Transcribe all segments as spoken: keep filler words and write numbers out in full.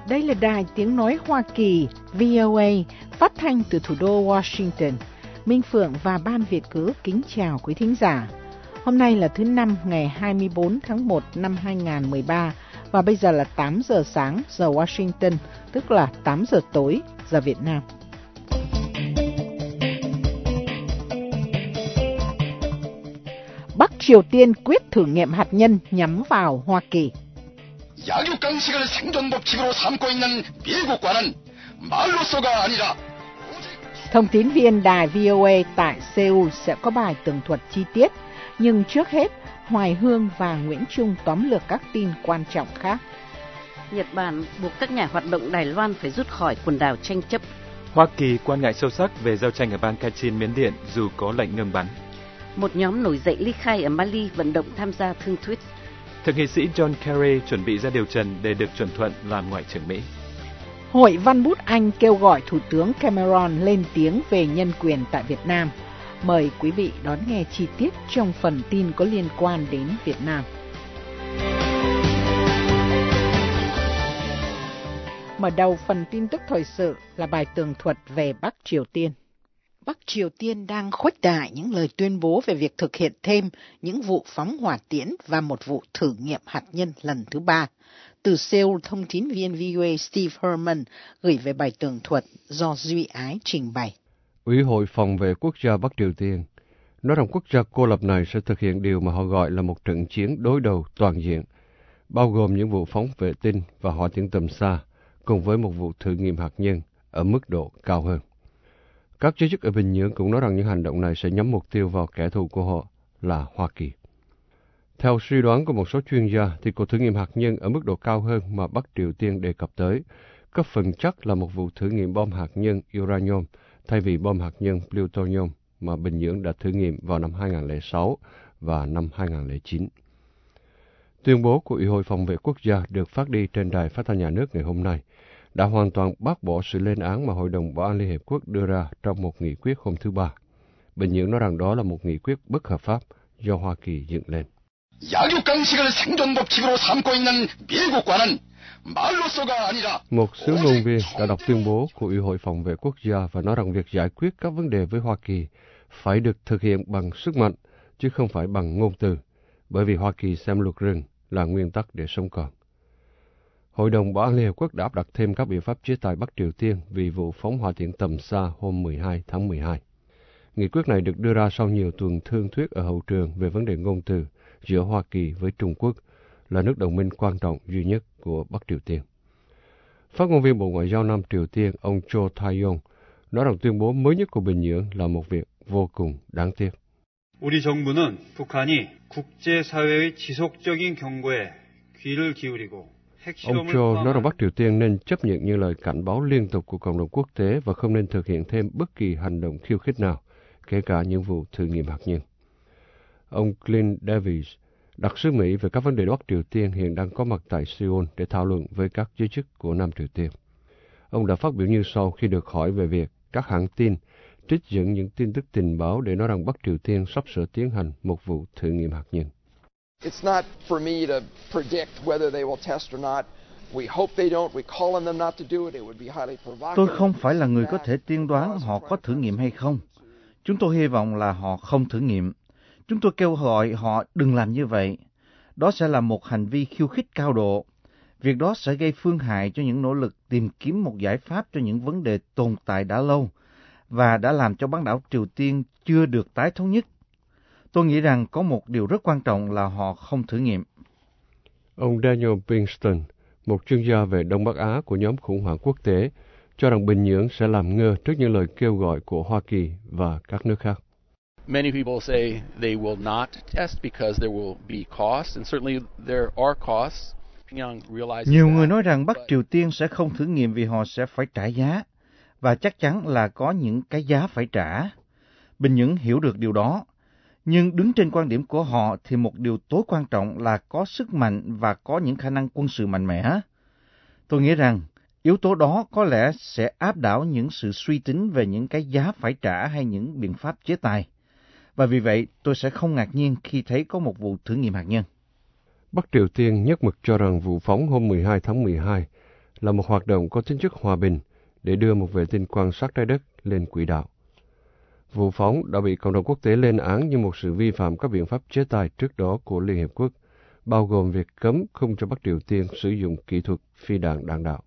Đây là đài tiếng nói Hoa Kỳ vê o a phát thanh từ thủ đô Washington. Minh Phượng và Ban Việt ngữ kính chào quý thính giả. Hôm nay là thứ Năm ngày hai mươi bốn tháng một năm hai nghìn không trăm mười ba và bây giờ là tám giờ sáng giờ Washington, tức là tám giờ tối giờ Việt Nam. Bắc Triều Tiên quyết thử nghiệm hạt nhân nhắm vào Hoa Kỳ. 약육강식을 생존 법칙으로 삼고 있는 미국과는 말로서가 아니라. Thông tín viên đài vê o a tại Seoul sẽ có bài tường thuật chi tiết, nhưng trước hết, Hoài Hương và Nguyễn Trung tóm lược các tin quan trọng khác. Nhật Bản buộc các nhà hoạt động Đài Loan phải rút khỏi quần đảo tranh chấp. Hoa Kỳ quan ngại sâu sắc về giao tranh ở bang Kachin, Miến Điện dù có lệnh ngừng bắn. Một nhóm nổi dậy ly khai ở Mali vận động tham gia thương thuyết. Thượng nghị sĩ John Kerry chuẩn bị ra điều trần để được chuẩn thuận làm Ngoại trưởng Mỹ. Hội Văn bút Anh kêu gọi Thủ tướng Cameron lên tiếng về nhân quyền tại Việt Nam. Mời quý vị đón nghe chi tiết trong phần tin có liên quan đến Việt Nam. Mở đầu phần tin tức thời sự là bài tường thuật về Bắc Triều Tiên. Bắc Triều Tiên đang khuếch đại những lời tuyên bố về việc thực hiện thêm những vụ phóng hỏa tiễn và một vụ thử nghiệm hạt nhân lần thứ ba. Từ Seoul, thông tín viên vê o a Steve Herman gửi về bài tường thuật do Duy Ái trình bày. Ủy hội phòng vệ quốc gia Bắc Triều Tiên nói rằng quốc gia cô lập này sẽ thực hiện điều mà họ gọi là một trận chiến đối đầu toàn diện, bao gồm những vụ phóng vệ tinh và hỏa tiễn tầm xa, cùng với một vụ thử nghiệm hạt nhân ở mức độ cao hơn. Các giới chức ở Bình Nhưỡng cũng nói rằng những hành động này sẽ nhắm mục tiêu vào kẻ thù của họ là Hoa Kỳ. Theo suy đoán của một số chuyên gia, thì cuộc thử nghiệm hạt nhân ở mức độ cao hơn mà Bắc Triều Tiên đề cập tới có phần chắc là một vụ thử nghiệm bom hạt nhân uranium thay vì bom hạt nhân plutonium mà Bình Nhưỡng đã thử nghiệm vào năm hai nghìn không trăm lẻ sáu và năm hai nghìn không trăm lẻ chín. Tuyên bố của Ủy hội phòng vệ quốc gia được phát đi trên đài phát thanh nhà nước ngày hôm nay đã hoàn toàn bác bỏ sự lên án mà Hội đồng Bảo an Liên Hiệp Quốc đưa ra trong một nghị quyết hôm thứ Ba. Bình Nhưỡng nói rằng đó là một nghị quyết bất hợp pháp do Hoa Kỳ dựng lên. Một sứ ngôn viên đã đọc tuyên bố của Ủy hội phòng vệ quốc gia và nói rằng việc giải quyết các vấn đề với Hoa Kỳ phải được thực hiện bằng sức mạnh, chứ không phải bằng ngôn từ, bởi vì Hoa Kỳ xem luật rừng là nguyên tắc để sống còn. Hội đồng Bảo an Liên Hợp Quốc đã áp đặt thêm các biện pháp chế tài Bắc Triều Tiên vì vụ phóng hỏa tiễn tầm xa hôm mười hai tháng mười hai. Nghị quyết này được đưa ra sau nhiều tuần thương thuyết ở hậu trường về vấn đề ngôn từ giữa Hoa Kỳ với Trung Quốc, là nước đồng minh quan trọng duy nhất của Bắc Triều Tiên. Phát ngôn viên Bộ Ngoại giao Nam Triều Tiên, ông Cho Tae-yong, nói rằng tuyên bố mới nhất của Bình Nhưỡng là một việc vô cùng đáng tiếc. 우리 정부는 북한이 국제사회의 지속적인 경고에 귀를 기울이고 Ông Cho nói rằng Bắc Triều Tiên nên chấp nhận những lời cảnh báo liên tục của cộng đồng quốc tế và không nên thực hiện thêm bất kỳ hành động khiêu khích nào, kể cả những vụ thử nghiệm hạt nhân. Ông Clint Davis, đặc sứ Mỹ về các vấn đề Bắc Triều Tiên, hiện đang có mặt tại Seoul để thảo luận với các giới chức của Nam Triều Tiên. Ông đã phát biểu như sau khi được hỏi về việc các hãng tin trích dẫn những tin tức tình báo để nói rằng Bắc Triều Tiên sắp sửa tiến hành một vụ thử nghiệm hạt nhân. It's not for me to predict whether they will test or not. We hope they don't. We call on them not to do it. It would be highly provocative. Tôi không phải là người có thể tiên đoán họ có thử nghiệm hay không. Chúng tôi hy vọng là họ không thử nghiệm. Chúng tôi kêu gọi họ đừng làm như vậy. Đó sẽ là một hành vi khiêu khích cao độ. Việc đó sẽ gây phương hại cho những nỗ lực tìm kiếm một giải pháp cho những vấn đề tồn tại đã lâu và đã làm cho bán đảo Triều Tiên chưa được tái thống nhất. Tôi nghĩ rằng có một điều rất quan trọng là họ không thử nghiệm. Ông Daniel Pinkston, một chuyên gia về Đông Bắc Á của nhóm khủng hoảng quốc tế, cho rằng Bình Nhưỡng sẽ làm ngơ trước những lời kêu gọi của Hoa Kỳ và các nước khác. Many people say they will not test because there will be costs, and certainly there are costs. Nhiều người nói rằng Bắc Triều Tiên sẽ không thử nghiệm vì họ sẽ phải trả giá, và chắc chắn là có những cái giá phải trả. Bình Nhưỡng hiểu được điều đó, nhưng đứng trên quan điểm của họ thì một điều tối quan trọng là có sức mạnh và có những khả năng quân sự mạnh mẽ. Tôi nghĩ rằng yếu tố đó có lẽ sẽ áp đảo những sự suy tính về những cái giá phải trả hay những biện pháp chế tài. Và vì vậy, tôi sẽ không ngạc nhiên khi thấy có một vụ thử nghiệm hạt nhân. Bắc Triều Tiên nhất mực cho rằng vụ phóng hôm mười hai tháng mười hai là một hoạt động có tính chất hòa bình để đưa một vệ tinh quan sát trái đất lên quỹ đạo. Vụ phóng đã bị cộng đồng quốc tế lên án như một sự vi phạm các biện pháp chế tài trước đó của Liên Hiệp Quốc, bao gồm việc cấm không cho Bắc Triều Tiên sử dụng kỹ thuật phi đạn đạn đạo.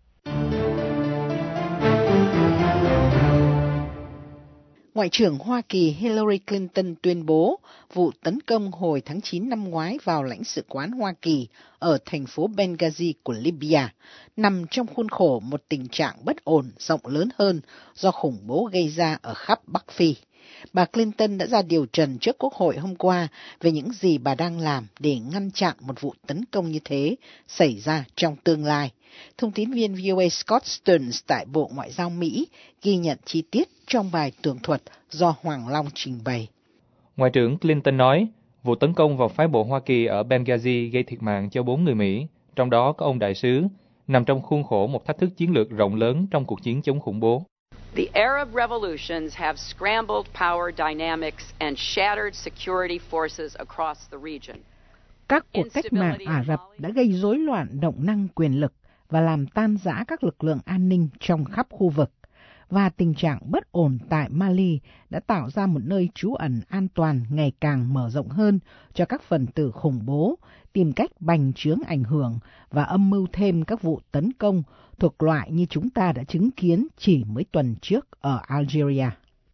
Ngoại trưởng Hoa Kỳ Hillary Clinton tuyên bố vụ tấn công hồi tháng chín năm ngoái vào lãnh sự quán Hoa Kỳ ở thành phố Benghazi của Libya nằm trong khuôn khổ một tình trạng bất ổn rộng lớn hơn do khủng bố gây ra ở khắp Bắc Phi. Bà Clinton đã ra điều trần trước Quốc hội hôm qua về những gì bà đang làm để ngăn chặn một vụ tấn công như thế xảy ra trong tương lai. Thông tín viên vê o a Scott Stearns tại Bộ Ngoại giao Mỹ ghi nhận chi tiết trong bài tường thuật do Hoàng Long trình bày. Ngoại trưởng Clinton nói, vụ tấn công vào phái bộ Hoa Kỳ ở Benghazi gây thiệt mạng cho bốn người Mỹ, trong đó có ông đại sứ, nằm trong khuôn khổ một thách thức chiến lược rộng lớn trong cuộc chiến chống khủng bố. The Arab revolutions have scrambled power dynamics and shattered security forces across the region. Các cuộc cách mạng Ả Rập đã gây rối loạn động năng quyền lực và làm tan rã các lực lượng an ninh trong khắp khu vực. Và tình trạng bất ổn tại Mali đã tạo ra một nơi trú ẩn an toàn ngày càng mở rộng hơn cho các phần tử khủng bố, tìm cách bành trướng ảnh hưởng và âm mưu thêm các vụ tấn công thuộc loại như chúng ta đã chứng kiến chỉ mấy tuần trước ở Algeria.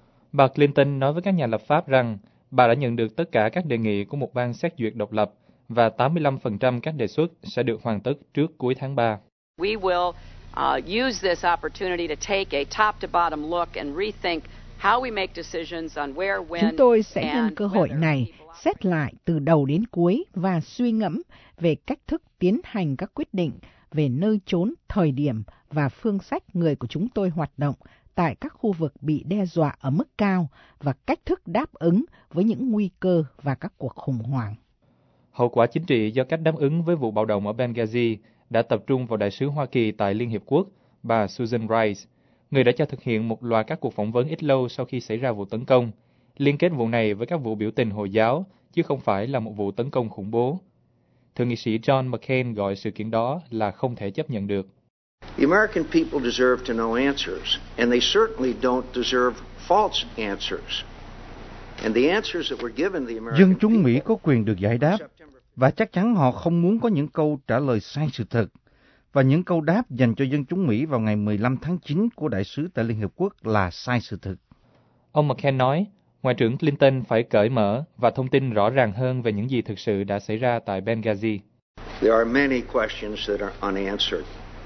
Bà Clinton nói với các nhà lập pháp rằng bà đã nhận được tất cả các đề nghị của một ban xét duyệt độc lập và tám mươi lăm phần trăm các đề xuất sẽ được hoàn tất trước cuối tháng ba. We will uh, use this opportunity to take a top-to-bottom look and rethink how we make decisions on where, when, Chúng tôi sẽ nhân and cơ hội whether này xét lại từ đầu đến cuối và suy ngẫm về cách thức tiến hành các quyết định về nơi trốn, thời điểm và phương sách người của chúng tôi hoạt động tại các khu vực bị đe dọa ở mức cao và cách thức đáp ứng với những nguy cơ và các cuộc khủng hoảng. Hậu quả chính trị do cách đáp ứng với vụ bạo động ở Benghazi đã tập trung vào đại sứ Hoa Kỳ tại Liên Hiệp Quốc, bà Susan Rice, người đã cho thực hiện một loạt các cuộc phỏng vấn ít lâu sau khi xảy ra vụ tấn công, liên kết vụ này với các vụ biểu tình Hồi giáo, chứ không phải là một vụ tấn công khủng bố. Thượng nghị sĩ John McCain gọi sự kiện đó là không thể chấp nhận được. The American people deserve to know answers, and they certainly don't deserve false answers. And the answers that were given the American Dân chúng Mỹ có quyền được giải đáp, và chắc chắn họ không muốn có những câu trả lời sai sự thật. Và những câu đáp dành cho dân chúng Mỹ vào ngày mười lăm tháng chín của đại sứ tại Liên Hợp Quốc là sai sự thật. Ông McCain nói, Ngoại trưởng Clinton phải cởi mở và thông tin rõ ràng hơn về những gì thực sự đã xảy ra tại Benghazi. There are many questions that are unanswered.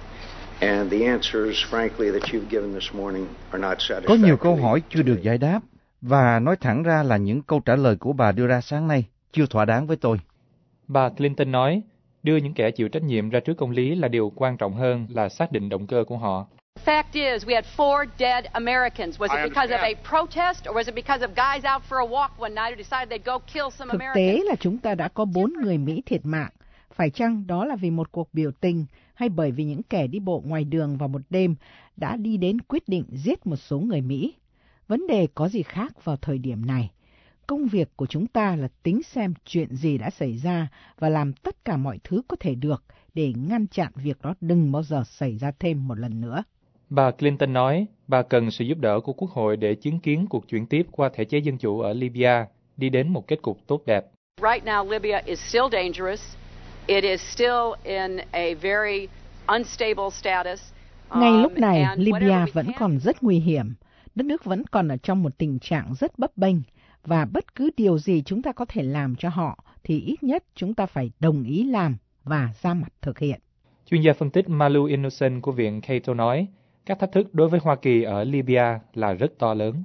And the answers, frankly, that you've given this morning are not satisfactory. Có nhiều câu hỏi chưa được giải đáp, và nói thẳng ra là những câu trả lời của bà đưa ra sáng nay chưa thỏa đáng với tôi. Bà Clinton nói, đưa những kẻ chịu trách nhiệm ra trước công lý là điều quan trọng hơn là xác định động cơ của họ. Fact is, we had four dead Americans. Was it because of a protest, or was it because of guys out for a walk one night who decided they'd go kill some Thực Americans? tế là chúng ta đã có bốn người Mỹ thiệt mạng. Phải chăng đó là vì một cuộc biểu tình, hay bởi vì những kẻ đi bộ ngoài đường vào một đêm đã đi đến quyết định giết một số người Mỹ? Vấn đề có gì khác vào thời điểm này? Công việc của chúng ta là tính xem chuyện gì đã xảy ra và làm tất cả mọi thứ có thể được để ngăn chặn việc đó đừng bao giờ xảy ra thêm một lần nữa. Bà Clinton nói bà cần sự giúp đỡ của Quốc hội để chứng kiến cuộc chuyển tiếp qua thể chế dân chủ ở Libya đi đến một kết cục tốt đẹp. Right now, Libya is still dangerous. It is still in a very unstable status. Ngay lúc này, Libya vẫn còn rất nguy hiểm. Đất nước vẫn còn ở trong một tình trạng rất bấp bênh. Và bất cứ điều gì chúng ta có thể làm cho họ thì ít nhất chúng ta phải đồng ý làm và ra mặt thực hiện. Chuyên gia phân tích Malu Innocent của Viện Cato nói, các thách thức đối với Hoa Kỳ ở Libya là rất to lớn.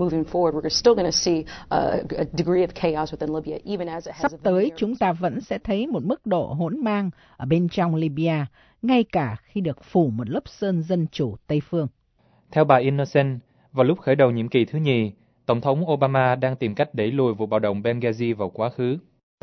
Sắp tới chúng ta vẫn sẽ thấy một mức độ hỗn mang ở bên trong Libya, ngay cả khi được phủ một lớp sơn dân chủ Tây phương. Theo bà Innocent, vào lúc khởi đầu nhiệm kỳ thứ nhì, Tổng thống Obama đang tìm cách đẩy lùi vụ bạo động Benghazi vào quá khứ.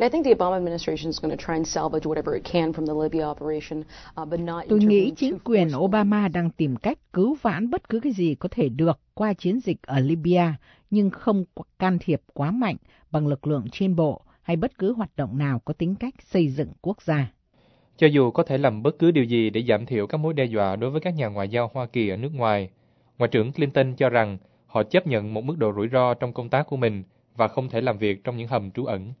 Tôi nghĩ chính quyền Obama đang tìm cách cứu vãn bất cứ cái gì có thể được qua chiến dịch ở Libya, nhưng không can thiệp quá mạnh bằng lực lượng trên bộ hay bất cứ hoạt động nào có tính cách xây dựng quốc gia. cho dù có thể làm bất cứ điều gì để giảm thiểu các mối đe dọa đối với các nhà ngoại giao Hoa Kỳ ở nước ngoài. Ngoại trưởng Clinton cho rằng họ chấp nhận một mức độ rủi ro trong công tác của mình và không thể làm việc trong những hầm trú ẩn.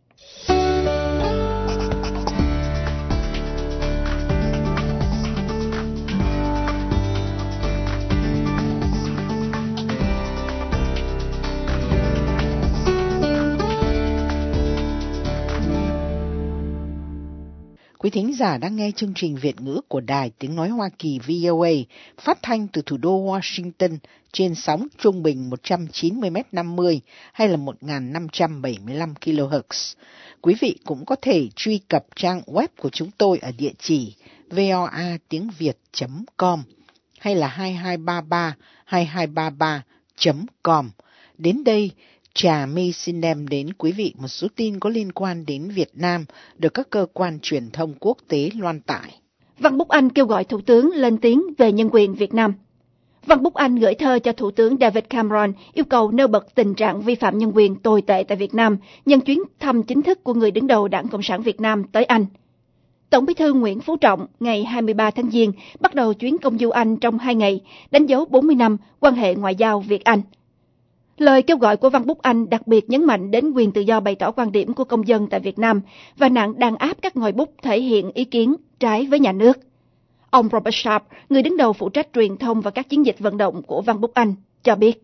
Quý thính giả đang nghe chương trình Việt ngữ của Đài Tiếng Nói Hoa Kỳ V O A phát thanh từ thủ đô Washington trên sóng trung bình một trăm chín mươi mét năm mươi hay là một nghìn năm trăm bảy mươi lăm ki lô héc. Quý vị cũng có thể truy cập trang web của chúng tôi ở địa chỉ voa tiếng việt chấm com hay là hai hai ba ba hai hai ba ba chấm com. Đến đây, Trà My xin đem đến quý vị một số tin có liên quan đến Việt Nam được các cơ quan truyền thông quốc tế loan tải. Văn Búc Anh kêu gọi Thủ tướng lên tiếng về nhân quyền Việt Nam. Văn Búc Anh gửi thơ cho Thủ tướng David Cameron yêu cầu nêu bật tình trạng vi phạm nhân quyền tồi tệ tại Việt Nam nhân chuyến thăm chính thức của người đứng đầu Đảng Cộng sản Việt Nam tới Anh. Tổng Bí thư Nguyễn Phú Trọng ngày hai mươi ba tháng Giêng bắt đầu chuyến công du Anh trong hai ngày, đánh dấu bốn mươi năm quan hệ ngoại giao Việt-Anh. Lời kêu gọi của Văn Búc Anh đặc biệt nhấn mạnh đến quyền tự do bày tỏ quan điểm của công dân tại Việt Nam và nạn đàn áp các ngòi bút thể hiện ý kiến trái với nhà nước. Ông Robert Sharp, người đứng đầu phụ trách truyền thông và các chiến dịch vận động của Văn Búc Anh, cho biết.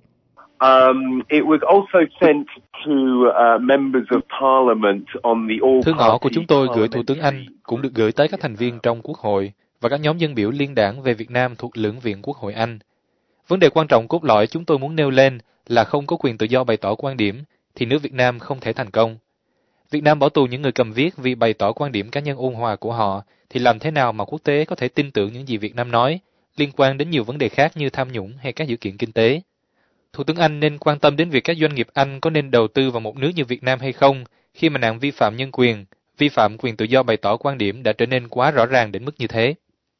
Um, it was also sent to uh, members of parliament on the all Thư ngõ của chúng tôi gửi Thủ tướng Anh cũng được gửi tới các thành viên trong Quốc hội và các nhóm dân biểu liên đảng về Việt Nam thuộc Lưỡng viện Quốc hội Anh. Vấn đề quan trọng cốt lõi chúng tôi muốn nêu lên là không có quyền tự do bày tỏ quan điểm thì nước Việt Nam không thể thành công. Việt Nam bỏ tù những người cầm viết vì bày tỏ quan điểm cá nhân ôn hòa của họ thì làm thế nào mà quốc tế có thể tin tưởng những gì Việt Nam nói liên quan đến nhiều vấn đề khác như tham nhũng hay các dữ kiện kinh tế. Thủ tướng Anh nên quan tâm đến việc các doanh nghiệp Anh có nên đầu tư vào một nước như Việt Nam hay không khi mà nạn vi phạm nhân quyền, vi phạm quyền tự do bày tỏ quan điểm đã trở nên quá rõ ràng đến mức như thế.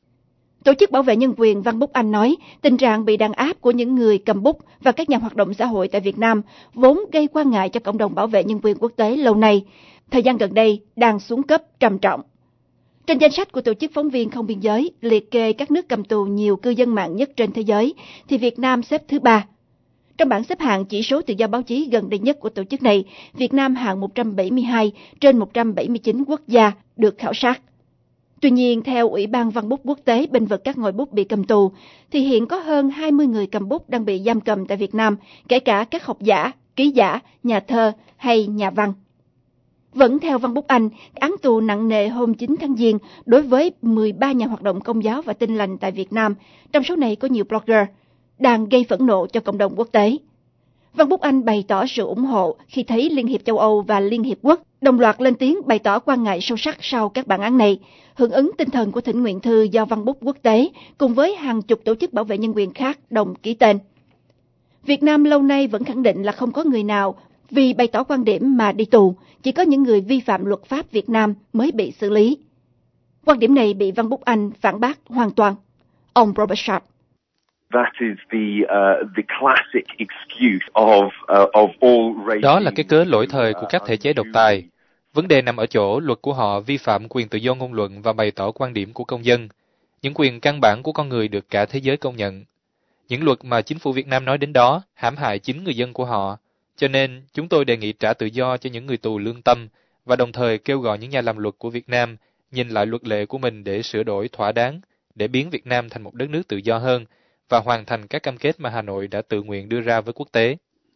Tổ chức bảo vệ nhân quyền Văn Búc Anh nói, tình trạng bị đàn áp của những người cầm bút và các nhà hoạt động xã hội tại Việt Nam vốn gây quan ngại cho cộng đồng bảo vệ nhân quyền quốc tế lâu nay, thời gian gần đây đang xuống cấp trầm trọng. Trên danh sách của Tổ chức Phóng viên Không Biên Giới liệt kê các nước cầm tù nhiều cư dân mạng nhất trên thế giới, thì Việt Nam xếp thứ ba. Trong bảng xếp hạng chỉ số tự do báo chí gần đây nhất của tổ chức này, Việt Nam hạng một trăm bảy mươi hai trên một trăm bảy mươi chín quốc gia được khảo sát. Tuy nhiên, theo Ủy ban Văn bút Quốc tế bênh vực các ngòi bút bị cầm tù, thì hiện có hơn hai mươi người cầm bút đang bị giam cầm tại Việt Nam, kể cả các học giả, ký giả, nhà thơ hay nhà văn. Vẫn theo Văn Búc Anh, án tù nặng nề hôm chín tháng Giêng đối với mười ba nhà hoạt động công giáo và Tin lành tại Việt Nam, trong số này có nhiều blogger, đang gây phẫn nộ cho cộng đồng quốc tế. Văn Búc Anh bày tỏ sự ủng hộ khi thấy Liên hiệp châu Âu và Liên hiệp quốc đồng loạt lên tiếng bày tỏ quan ngại sâu sắc sau các bản án này, hưởng ứng tinh thần của thỉnh nguyện thư do Văn bút Quốc tế cùng với hàng chục tổ chức bảo vệ nhân quyền khác đồng ký tên. Việt Nam lâu nay vẫn khẳng định là không có người nào vì bày tỏ quan điểm mà đi tù, chỉ có những người vi phạm luật pháp Việt Nam mới bị xử lý. Quan điểm này bị Văn Búc Anh phản bác hoàn toàn. Ông Robert Sharp. That is the uh, the classic excuse of uh, of all races. Đó là cái cớ lỗi thời của các thể chế độc tài. Vấn đề nằm ở chỗ luật của họ vi phạm quyền tự do ngôn luận và bày tỏ quan điểm của công dân, những quyền căn bản của con người được cả thế giới công nhận. Những luật mà chính phủ Việt Nam nói đến đó hãm hại chính người dân của họ, cho nên chúng tôi đề nghị trả tự do cho những người tù lương tâm và đồng thời kêu gọi những nhà làm luật của Việt Nam nhìn lại luật lệ của mình để sửa đổi thỏa đáng, để biến Việt Nam thành một đất nước tự do hơn và hoàn thành các cam kết mà Hà Nội đã tự nguyện đưa ra với quốc tế.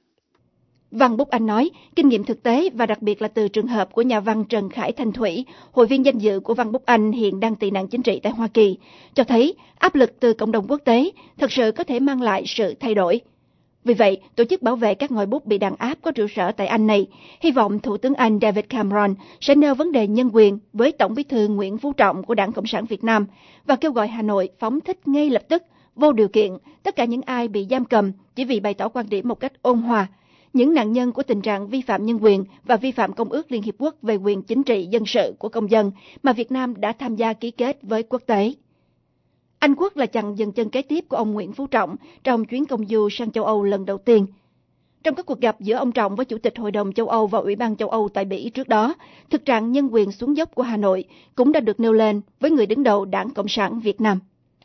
Văn Búc Anh nói, kinh nghiệm thực tế và đặc biệt là từ trường hợp của nhà văn Trần Khải Thanh Thủy, hội viên danh dự của Văn Búc Anh hiện đang tị nạn chính trị tại Hoa Kỳ, cho thấy áp lực từ cộng đồng quốc tế thật sự có thể mang lại sự thay đổi. Vì vậy, tổ chức bảo vệ các ngòi bút bị đàn áp có trụ sở tại Anh này hy vọng Thủ tướng Anh David Cameron sẽ nêu vấn đề nhân quyền với Tổng Bí thư Nguyễn Phú Trọng của Đảng Cộng sản Việt Nam và kêu gọi Hà Nội phóng thích ngay lập tức, vô điều kiện, tất cả những ai bị giam cầm chỉ vì bày tỏ quan điểm một cách ôn hòa, những nạn nhân của tình trạng vi phạm nhân quyền và vi phạm Công ước Liên Hiệp Quốc về quyền chính trị dân sự của công dân mà Việt Nam đã tham gia ký kết với quốc tế. Anh Quốc là chặng dừng chân kế tiếp của ông Nguyễn Phú Trọng trong chuyến công du sang châu Âu lần đầu tiên. Trong các cuộc gặp giữa ông Trọng với Chủ tịch Hội đồng châu Âu và Ủy ban châu Âu tại Bỉ trước đó, thực trạng nhân quyền xuống dốc của Hà Nội cũng đã được nêu lên với người đứng đầu Đảng Cộng sản Việt Nam.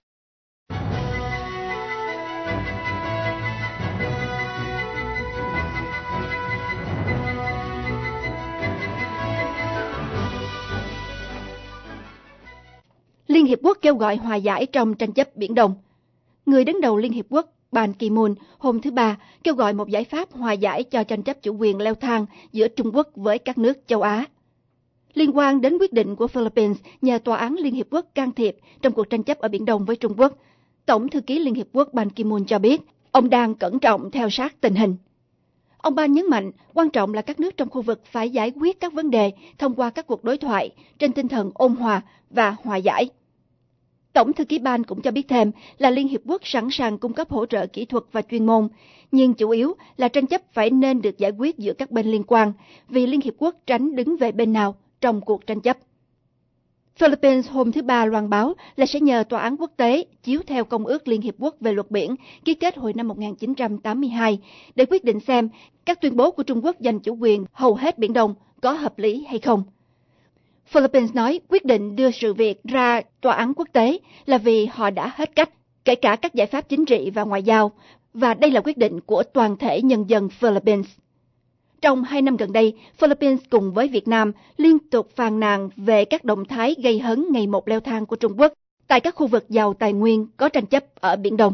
Liên Hiệp Quốc kêu gọi hòa giải trong tranh chấp Biển Đông. Người đứng đầu Liên Hiệp Quốc Ban Ki-moon hôm thứ Ba kêu gọi một giải pháp hòa giải cho tranh chấp chủ quyền leo thang giữa Trung Quốc với các nước châu Á. Liên quan đến quyết định của Philippines nhờ Tòa án Liên Hiệp Quốc can thiệp trong cuộc tranh chấp ở Biển Đông với Trung Quốc, Tổng thư ký Liên Hiệp Quốc Ban Ki-moon cho biết ông đang cẩn trọng theo sát tình hình. Ông Ban nhấn mạnh quan trọng là các nước trong khu vực phải giải quyết các vấn đề thông qua các cuộc đối thoại trên tinh thần ôn hòa và hòa giải. Tổng thư ký Ban cũng cho biết thêm là Liên Hiệp Quốc sẵn sàng cung cấp hỗ trợ kỹ thuật và chuyên môn, nhưng chủ yếu là tranh chấp phải nên được giải quyết giữa các bên liên quan, vì Liên Hiệp Quốc tránh đứng về bên nào trong cuộc tranh chấp. Philippines hôm thứ Ba loan báo là sẽ nhờ Tòa án quốc tế chiếu theo Công ước Liên Hiệp Quốc về luật biển ký kết hồi năm một nghìn chín trăm tám mươi hai để quyết định xem các tuyên bố của Trung Quốc giành chủ quyền hầu hết Biển Đông có hợp lý hay không. Philippines nói quyết định đưa sự việc ra tòa án quốc tế là vì họ đã hết cách, kể cả các giải pháp chính trị và ngoại giao, và đây là quyết định của toàn thể nhân dân Philippines. Trong hai năm gần đây, Philippines cùng với Việt Nam liên tục phàn nàn về các động thái gây hấn ngày một leo thang của Trung Quốc tại các khu vực giàu tài nguyên có tranh chấp ở Biển Đông.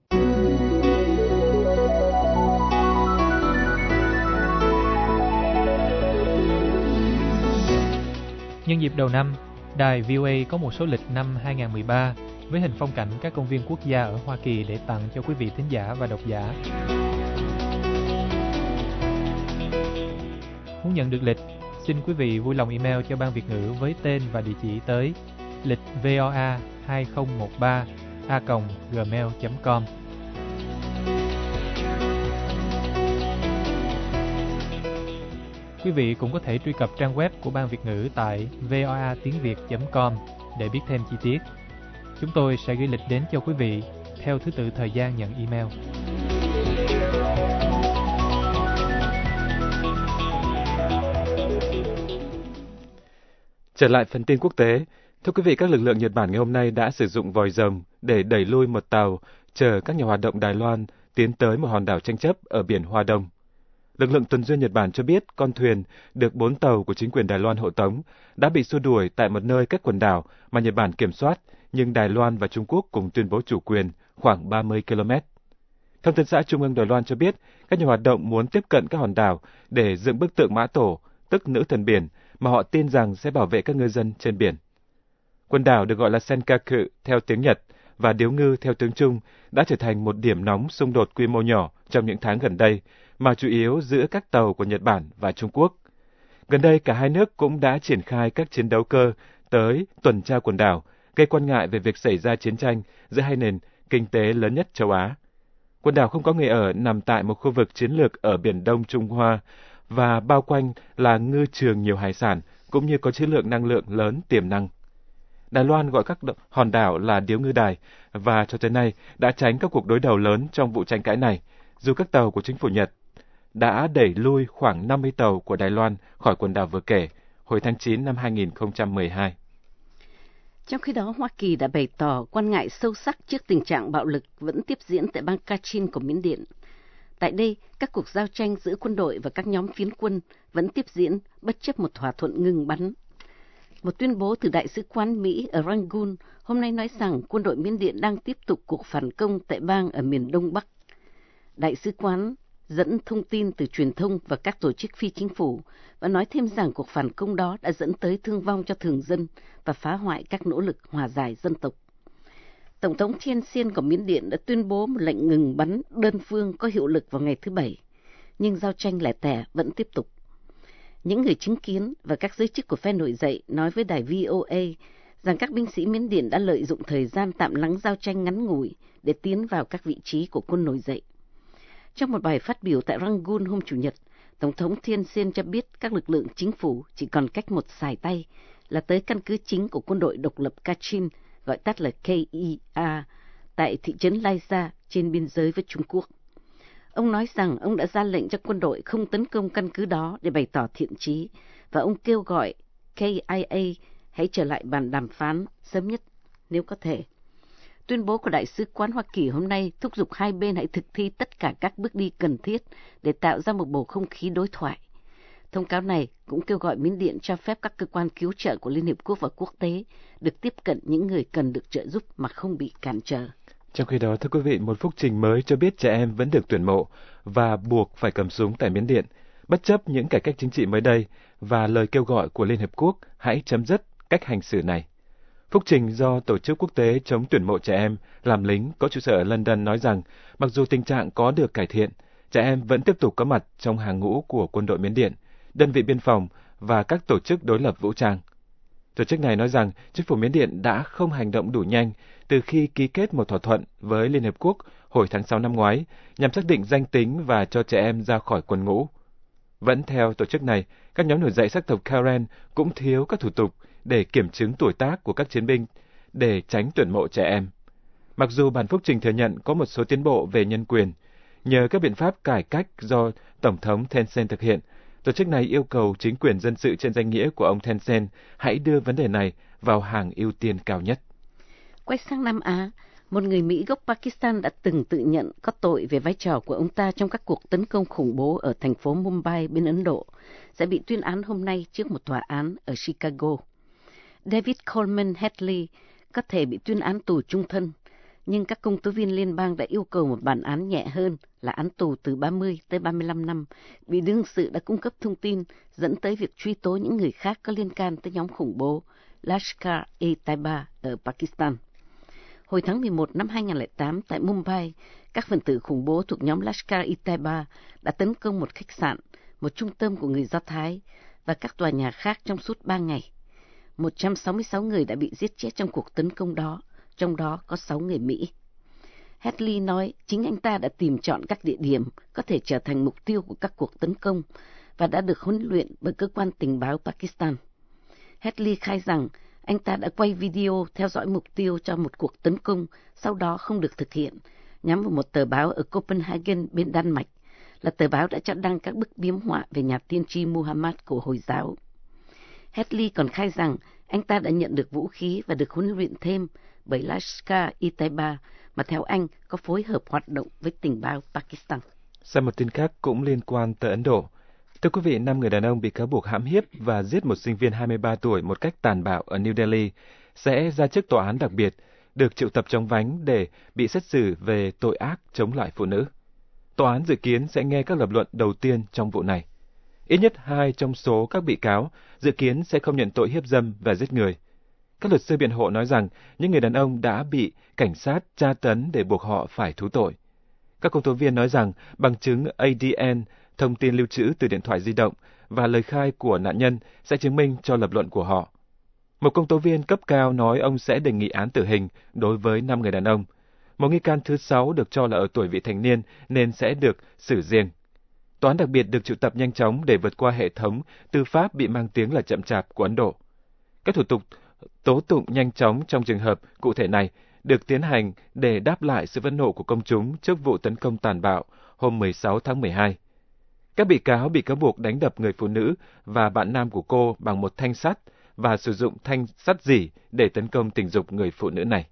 Nhân dịp đầu năm, đài vê o a có một số lịch năm hai không một ba với hình phong cảnh các công viên quốc gia ở Hoa Kỳ để tặng cho quý vị thính giả và độc giả. Muốn nhận được lịch, xin quý vị vui lòng email cho Ban Việt ngữ với tên và địa chỉ tới lịch voa hai không một ba a còng gmail chấm com. Quý vị cũng có thể truy cập trang web của Ban Việt ngữ tại voa tiếng việt chấm com để biết thêm chi tiết. Chúng tôi sẽ gửi lịch đến cho quý vị theo thứ tự thời gian nhận email. Trở lại phần tin quốc tế, thưa quý vị, các lực lượng Nhật Bản ngày hôm nay đã sử dụng vòi rồng để đẩy lui một tàu chở các nhà hoạt động Đài Loan tiến tới một hòn đảo tranh chấp ở biển Hoa Đông. Lực lượng tuần duyên Nhật Bản cho biết con thuyền được bốn tàu của chính quyền Đài Loan hộ tống đã bị xua đuổi tại một nơi cách quần đảo mà Nhật Bản kiểm soát, nhưng Đài Loan và Trung Quốc cùng tuyên bố chủ quyền khoảng ba mươi ki lô mét. Thông tấn xã Trung ương Đài Loan cho biết các nhà hoạt động muốn tiếp cận các hòn đảo để dựng bức tượng Mã Tổ, tức nữ thần biển, mà họ tin rằng sẽ bảo vệ các ngư dân trên biển. Quần đảo được gọi là Senkaku theo tiếng Nhật và Điếu Ngư theo tiếng Trung đã trở thành một điểm nóng xung đột quy mô nhỏ trong những tháng gần đây, mà chủ yếu giữa các tàu của Nhật Bản và Trung Quốc. Gần đây, cả hai nước cũng đã triển khai các chiến đấu cơ tới tuần tra quần đảo, gây quan ngại về việc xảy ra chiến tranh giữa hai nền kinh tế lớn nhất châu Á. Quần đảo không có người ở nằm tại một khu vực chiến lược ở Biển Đông Trung Hoa và bao quanh là ngư trường nhiều hải sản, cũng như có trữ lượng năng lượng lớn tiềm năng. Đài Loan gọi các hòn đảo là Điếu Ngư Đài và cho tới nay đã tránh các cuộc đối đầu lớn trong vụ tranh cãi này, dù các tàu của chính phủ Nhật đã đẩy lui khoảng năm mươi tàu của Đài Loan khỏi quần đảo vừa kể hồi tháng chín năm hai nghìn không trăm mười hai. Trong khi đó, Hoa Kỳ đã bày tỏ quan ngại sâu sắc trước tình trạng bạo lực vẫn tiếp diễn tại bang Kachin của Miến Điện. Tại đây, các cuộc giao tranh giữa quân đội và các nhóm phiến quân vẫn tiếp diễn bất chấp một thỏa thuận ngừng bắn. Một tuyên bố từ Đại sứ quán Mỹ ở Rangoon hôm nay nói rằng quân đội Miến Điện đang tiếp tục cuộc phản công tại bang ở miền Đông Bắc. Đại sứ quán dẫn thông tin từ truyền thông và các tổ chức phi chính phủ và nói thêm rằng cuộc phản công đó đã dẫn tới thương vong cho thường dân và phá hoại các nỗ lực hòa giải dân tộc. Tổng thống Thein Sein của Miến Điện đã tuyên bố một lệnh ngừng bắn đơn phương có hiệu lực vào ngày thứ Bảy, nhưng giao tranh lẻ tẻ vẫn tiếp tục. Những người chứng kiến và các giới chức của phe nổi dậy nói với đài vê o a rằng các binh sĩ Miến Điện đã lợi dụng thời gian tạm lắng giao tranh ngắn ngủi để tiến vào các vị trí của quân nổi dậy. Trong một bài phát biểu tại Rangoon hôm Chủ nhật, Tổng thống Thein Sein cho biết các lực lượng chính phủ chỉ còn cách một sải tay là tới căn cứ chính của quân đội độc lập Kachin, gọi tắt là K I A, tại thị trấn Laisa trên biên giới với Trung Quốc. Ông nói rằng ông đã ra lệnh cho quân đội không tấn công căn cứ đó để bày tỏ thiện chí, và ông kêu gọi K I A hãy trở lại bàn đàm phán sớm nhất nếu có thể. Tuyên bố của Đại sứ quán Hoa Kỳ hôm nay thúc giục hai bên hãy thực thi tất cả các bước đi cần thiết để tạo ra một bầu không khí đối thoại. Thông cáo này cũng kêu gọi Miến Điện cho phép các cơ quan cứu trợ của Liên Hiệp Quốc và quốc tế được tiếp cận những người cần được trợ giúp mà không bị cản trở. Trong khi đó, thưa quý vị, một phúc trình mới cho biết trẻ em vẫn được tuyển mộ và buộc phải cầm súng tại Miến Điện, bất chấp những cải cách chính trị mới đây và lời kêu gọi của Liên Hiệp Quốc hãy chấm dứt cách hành xử này. Phúc trình do Tổ chức Quốc tế chống tuyển mộ trẻ em làm lính có trụ sở ở London nói rằng mặc dù tình trạng có được cải thiện, trẻ em vẫn tiếp tục có mặt trong hàng ngũ của quân đội Miến Điện, đơn vị biên phòng và các tổ chức đối lập vũ trang. Tổ chức này nói rằng chính phủ Miến Điện đã không hành động đủ nhanh từ khi ký kết một thỏa thuận với Liên Hiệp Quốc hồi tháng sáu năm ngoái nhằm xác định danh tính và cho trẻ em ra khỏi quân ngũ. Vẫn theo tổ chức này, các nhóm nổi dậy sắc tộc Karen cũng thiếu các thủ tục để kiểm chứng tuổi tác của các chiến binh để tránh tuyển mộ trẻ em. Mặc dù bản phúc trình thừa nhận có một số tiến bộ về nhân quyền, nhờ các biện pháp cải cách do Tổng thống Thein Sein thực hiện, tổ chức này yêu cầu chính quyền dân sự trên danh nghĩa của ông Thein Sein hãy đưa vấn đề này vào hàng ưu tiên cao nhất. Quay sang Nam Á, một người Mỹ gốc Pakistan đã từng tự nhận có tội về vai trò của ông ta trong các cuộc tấn công khủng bố ở thành phố Mumbai bên Ấn Độ, sẽ bị tuyên án hôm nay trước một tòa án ở Chicago. David Coleman Hadley có thể bị tuyên án tù chung thân, nhưng các công tố viên liên bang đã yêu cầu một bản án nhẹ hơn là án tù từ ba mươi tới ba mươi lăm năm, vì đương sự đã cung cấp thông tin dẫn tới việc truy tố những người khác có liên can tới nhóm khủng bố Lashkar-e-Taiba ở Pakistan. Hồi tháng mười một năm hai nghìn không trăm lẻ tám tại Mumbai, các phần tử khủng bố thuộc nhóm Lashkar-e-Taiba đã tấn công một khách sạn, một trung tâm của người Do Thái và các tòa nhà khác trong suốt ba ngày. một trăm sáu mươi sáu người đã bị giết chết trong cuộc tấn công đó, trong đó có sáu người Mỹ. Hadley nói chính anh ta đã tìm chọn các địa điểm có thể trở thành mục tiêu của các cuộc tấn công và đã được huấn luyện bởi cơ quan tình báo Pakistan. Hadley khai rằng anh ta đã quay video theo dõi mục tiêu cho một cuộc tấn công, sau đó không được thực hiện, nhắm vào một tờ báo ở Copenhagen bên Đan Mạch, là tờ báo đã cho đăng các bức biếm họa về nhà tiên tri Muhammad của Hồi giáo. Hadley còn khai rằng anh ta đã nhận được vũ khí và được huấn luyện thêm bởi Lashkar-e-Taiba, mà theo anh có phối hợp hoạt động với tình báo Pakistan. Sang một tin khác cũng liên quan tới Ấn Độ. Thưa quý vị, năm người đàn ông bị cáo buộc hãm hiếp và giết một sinh viên hai mươi ba tuổi một cách tàn bạo ở New Delhi sẽ ra trước tòa án đặc biệt, được triệu tập trong vánh để bị xét xử về tội ác chống lại phụ nữ. Tòa án dự kiến sẽ nghe các lập luận đầu tiên trong vụ này. Ít nhất hai trong số các bị cáo dự kiến sẽ không nhận tội hiếp dâm và giết người. Các luật sư biện hộ nói rằng những người đàn ông đã bị cảnh sát tra tấn để buộc họ phải thú tội. Các công tố viên nói rằng bằng chứng A D N, thông tin lưu trữ từ điện thoại di động và lời khai của nạn nhân sẽ chứng minh cho lập luận của họ. Một công tố viên cấp cao nói ông sẽ đề nghị án tử hình đối với năm người đàn ông. Một nghi can thứ sáu được cho là ở tuổi vị thành niên nên sẽ được xử riêng. Tòa án đặc biệt được triệu tập nhanh chóng để vượt qua hệ thống tư pháp bị mang tiếng là chậm chạp của Ấn Độ. Các thủ tục tố tụng nhanh chóng trong trường hợp cụ thể này được tiến hành để đáp lại sự phẫn nộ của công chúng trước vụ tấn công tàn bạo hôm mười sáu tháng mười hai. Các bị cáo bị cáo buộc đánh đập người phụ nữ và bạn nam của cô bằng một thanh sắt và sử dụng thanh sắt dỉ để tấn công tình dục người phụ nữ này.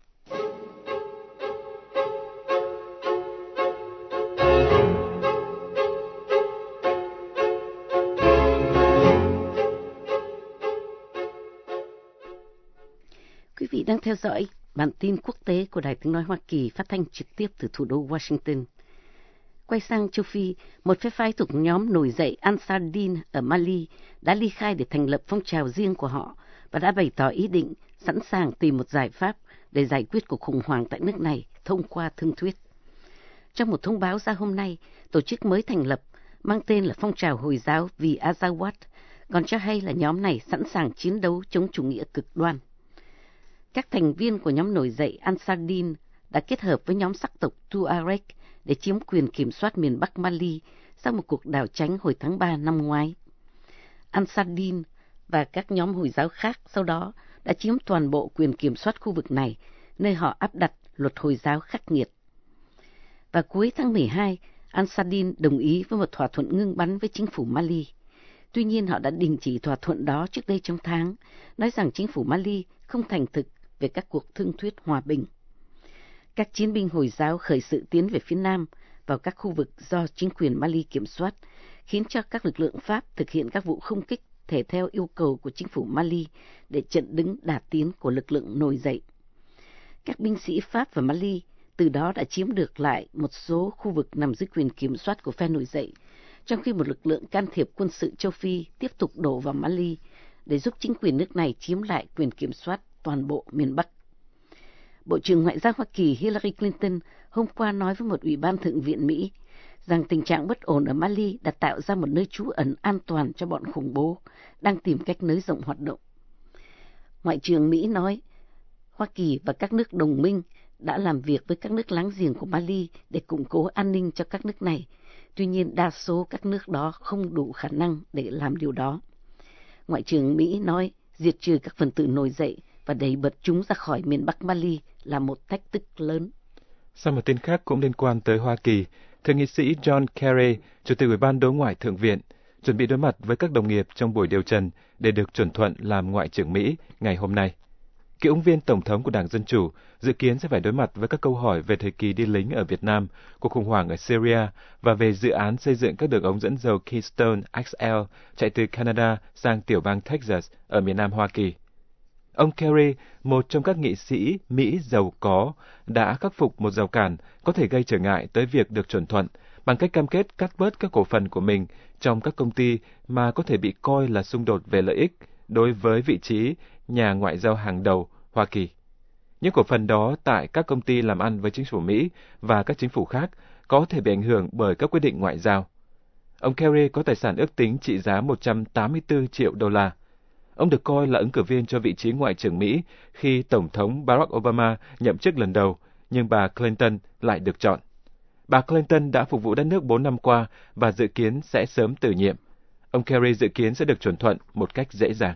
Quý vị đang theo dõi bản tin quốc tế của Đài Tiếng nói Hoa Kỳ phát thanh trực tiếp từ thủ đô Washington. Quay sang châu Phi, một phe phái thuộc nhóm nổi dậy Ansar Din ở Mali đã ly khai để thành lập phong trào riêng của họ và đã bày tỏ ý định sẵn sàng tìm một giải pháp để giải quyết cuộc khủng hoảng tại nước này thông qua thương thuyết. Trong một thông báo ra hôm nay, tổ chức mới thành lập mang tên là Phong trào Hồi giáo vì Azawad còn cho hay là nhóm này sẵn sàng chiến đấu chống chủ nghĩa cực đoan. Các thành viên của nhóm nổi dậy Ansar Din đã kết hợp với nhóm sắc tộc Tuareg để chiếm quyền kiểm soát miền Bắc Mali sau một cuộc đảo tránh hồi tháng ba năm ngoái. Ansar Din và các nhóm Hồi giáo khác sau đó đã chiếm toàn bộ quyền kiểm soát khu vực này, nơi họ áp đặt luật Hồi giáo khắc nghiệt. Và cuối tháng mười hai, Ansardin đồng ý với một thỏa thuận ngưng bắn với chính phủ Mali. Tuy nhiên họ đã đình chỉ thỏa thuận đó trước đây trong tháng, nói rằng chính phủ Mali không thành thực về các cuộc thương thuyết hòa bình. Các chiến binh Hồi giáo khởi sự tiến về phía Nam vào các khu vực do chính quyền Mali kiểm soát, khiến cho các lực lượng Pháp thực hiện các vụ không kích thể theo yêu cầu của chính phủ Mali để chặn đứng đà tiến của lực lượng nổi dậy. Các binh sĩ Pháp và Mali từ đó đã chiếm được lại một số khu vực nằm dưới quyền kiểm soát của phe nổi dậy, trong khi một lực lượng can thiệp quân sự châu Phi tiếp tục đổ vào Mali để giúp chính quyền nước này chiếm lại quyền kiểm soát toàn bộ miền Bắc. Bộ trưởng Ngoại giao Hoa Kỳ Hillary Clinton hôm qua nói với một ủy ban thượng viện Mỹ rằng tình trạng bất ổn ở Mali đã tạo ra một nơi trú ẩn an toàn cho bọn khủng bố đang tìm cách nới rộng hoạt động. Ngoại trưởng Mỹ nói Hoa Kỳ và các nước đồng minh đã làm việc với các nước láng giềng của Mali để củng cố an ninh cho các nước này. Tuy nhiên, đa số các nước đó không đủ khả năng để làm điều đó. Ngoại trưởng Mỹ nói diệt trừ các phần tử nổi dậy và đẩy bật chúng ra khỏi miền Bắc Mali là một thách thức lớn. Sau một tin khác cũng liên quan tới Hoa Kỳ, Thượng nghị sĩ John Kerry, Chủ tịch Ủy ban Đối ngoại Thượng viện, chuẩn bị đối mặt với các đồng nghiệp trong buổi điều trần để được chuẩn thuận làm Ngoại trưởng Mỹ ngày hôm nay. Cựu ứng viên Tổng thống của Đảng Dân Chủ dự kiến sẽ phải đối mặt với các câu hỏi về thời kỳ đi lính ở Việt Nam, cuộc khủng hoảng ở Syria và về dự án xây dựng các đường ống dẫn dầu Keystone ích eo chạy từ Canada sang tiểu bang Texas ở miền Nam Hoa Kỳ. Ông Kerry, một trong các nghị sĩ Mỹ giàu có, đã khắc phục một rào cản có thể gây trở ngại tới việc được chuẩn thuận bằng cách cam kết cắt bớt các cổ phần của mình trong các công ty mà có thể bị coi là xung đột về lợi ích đối với vị trí nhà ngoại giao hàng đầu Hoa Kỳ. Những cổ phần đó tại các công ty làm ăn với chính phủ Mỹ và các chính phủ khác có thể bị ảnh hưởng bởi các quyết định ngoại giao. Ông Kerry có tài sản ước tính trị giá một trăm tám mươi tư triệu đô la. Ông được coi là ứng cử viên cho vị trí Ngoại trưởng Mỹ khi Tổng thống Barack Obama nhậm chức lần đầu, nhưng bà Clinton lại được chọn. Bà Clinton đã phục vụ đất nước bốn năm qua và dự kiến sẽ sớm từ nhiệm. Ông Kerry dự kiến sẽ được chuẩn thuận một cách dễ dàng.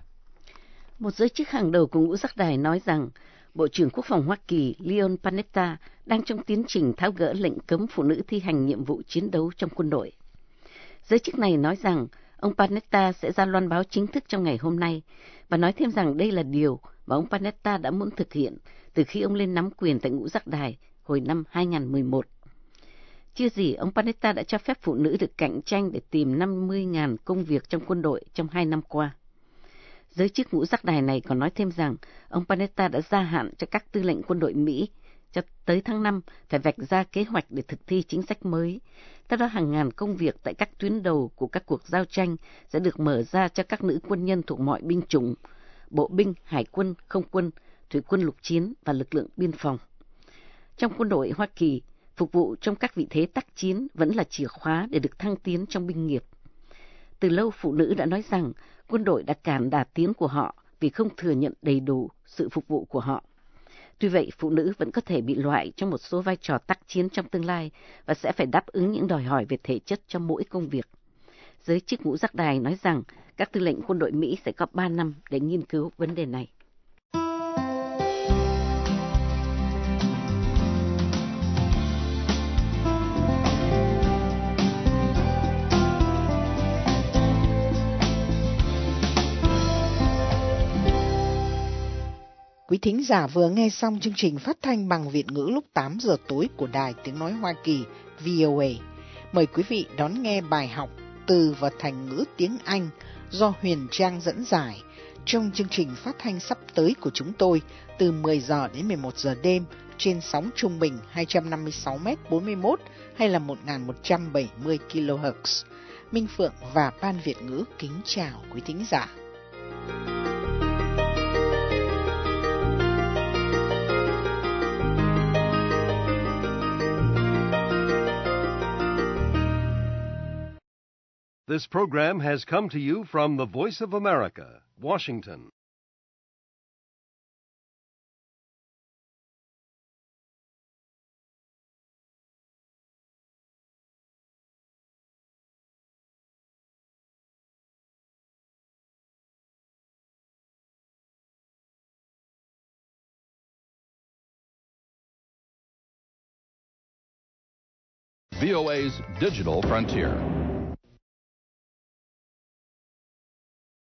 Một giới chức hàng đầu của ngũ giác đài nói rằng Bộ trưởng Quốc phòng Hoa Kỳ Leon Panetta đang trong tiến trình tháo gỡ lệnh cấm phụ nữ thi hành nhiệm vụ chiến đấu trong quân đội. Giới chức này nói rằng ông Panetta sẽ ra loan báo chính thức trong ngày hôm nay và nói thêm rằng đây là điều mà ông Panetta đã muốn thực hiện từ khi ông lên nắm quyền tại ngũ giác đài hồi năm hai nghìn không trăm mười một. Chưa gì, ông Panetta đã cho phép phụ nữ được cạnh tranh để tìm năm mươi nghìn công việc trong quân đội trong hai năm qua. Giới chức ngũ giác đài này còn nói thêm rằng ông Panetta đã gia hạn cho các tư lệnh quân đội Mỹ cho tới tháng năm phải vạch ra kế hoạch để thực thi chính sách mới. Theo đó, hàng ngàn công việc tại các tuyến đầu của các cuộc giao tranh sẽ được mở ra cho các nữ quân nhân thuộc mọi binh chủng, bộ binh, hải quân, không quân, thủy quân lục chiến và lực lượng biên phòng. Trong quân đội Hoa Kỳ, phục vụ trong các vị thế tác chiến vẫn là chìa khóa để được thăng tiến trong binh nghiệp. Từ lâu, phụ nữ đã nói rằng quân đội đã cản đà tiến của họ vì không thừa nhận đầy đủ sự phục vụ của họ. Tuy vậy, phụ nữ vẫn có thể bị loại trong một số vai trò tác chiến trong tương lai và sẽ phải đáp ứng những đòi hỏi về thể chất cho mỗi công việc. Giới chức ngũ giác đài nói rằng các tư lệnh quân đội Mỹ sẽ có ba năm để nghiên cứu vấn đề này. Quý thính giả vừa nghe xong chương trình phát thanh bằng Việt ngữ lúc tám giờ tối của Đài Tiếng Nói Hoa Kỳ vê o a. Mời quý vị đón nghe bài học từ và thành ngữ tiếng Anh do Huyền Trang dẫn giải trong chương trình phát thanh sắp tới của chúng tôi từ mười giờ đến mười một giờ đêm trên sóng trung bình hai trăm năm mươi sáu mét bốn mươi mốt hay là một nghìn một trăm bảy mươi ki lô héc. Minh Phượng và Ban Việt ngữ kính chào quý thính giả. This program has come to you from the Voice of America, Washington. V O A's Digital Frontier.